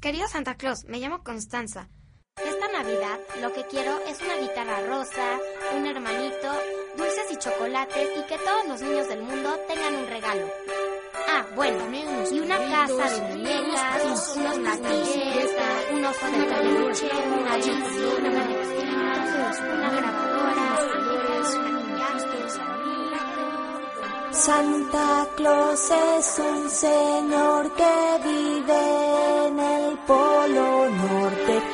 Querido Santa Claus, me llamo Constanza. Esta Navidad lo que quiero es una guitarra rosa, un hermanito, dulces y chocolates y que todos los niños del mundo tengan un regalo. Ah, bueno, y una casa de muñecas, unos platillos, un oso de peluche, una televisión, una grabadora, Santa Claus es un señor que vive en el Polo Norte.